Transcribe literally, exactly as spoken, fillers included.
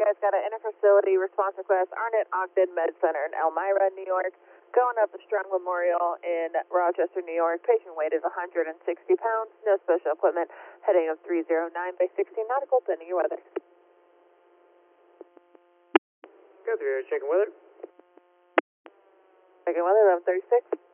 guys got an interfacility response request, Arnett Ogden Med Center in Elmira, New York, going up to Strong Memorial in Rochester, New York. Patient weight is one hundred sixty pounds, no special equipment, heading of three oh nine by sixteen nautical, pending your weather. Go through, checking weather. Checking weather, eleven thirty-six.